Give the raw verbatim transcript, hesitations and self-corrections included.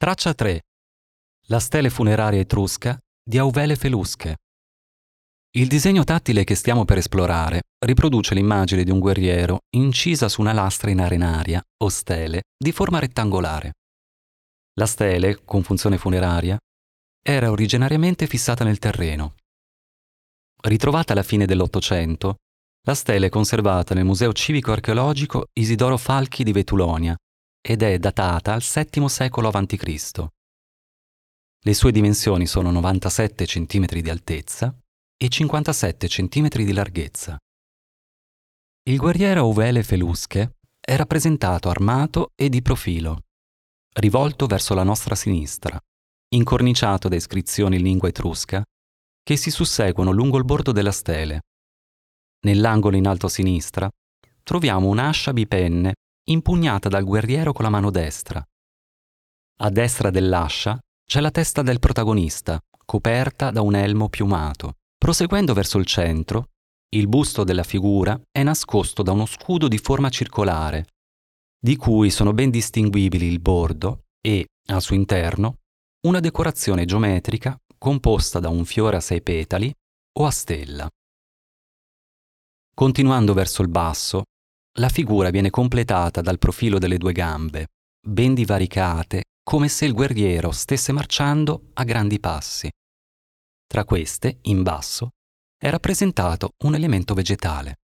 Traccia tre. La stele funeraria etrusca di Auvele Felusche. Il disegno tattile che stiamo per esplorare riproduce l'immagine di un guerriero incisa su una lastra in arenaria o stele di forma rettangolare. La stele, con funzione funeraria, era originariamente fissata nel terreno. Ritrovata alla fine dell'Ottocento, la stele è conservata nel Museo Civico Archeologico Isidoro Falchi di Vetulonia ed è datata al settimo secolo avanti Cristo. Le sue dimensioni sono novantasette centimetri di altezza e cinquantasette centimetri di larghezza. Il guerriero Auvele Felusche è rappresentato armato e di profilo, rivolto verso la nostra sinistra, incorniciato da iscrizioni in lingua etrusca che si susseguono lungo il bordo della stele. Nell'angolo in alto a sinistra troviamo un'ascia bipenne impugnata dal guerriero con la mano destra. A destra dell'ascia c'è la testa del protagonista, coperta da un elmo piumato. Proseguendo verso il centro, il busto della figura è nascosto da uno scudo di forma circolare, di cui sono ben distinguibili il bordo e, al suo interno, una decorazione geometrica composta da un fiore a sei petali o a stella. Continuando verso il basso, la figura viene completata dal profilo delle due gambe, ben divaricate, come se il guerriero stesse marciando a grandi passi. Tra queste, in basso, è rappresentato un elemento vegetale.